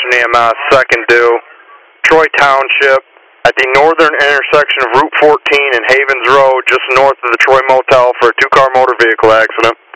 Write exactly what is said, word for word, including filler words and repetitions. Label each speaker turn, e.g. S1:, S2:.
S1: Ocean E M S, second due, Troy Township, at the northern intersection of Route fourteen and Havens Road, just north of the Troy Motel for a two-car motor vehicle accident.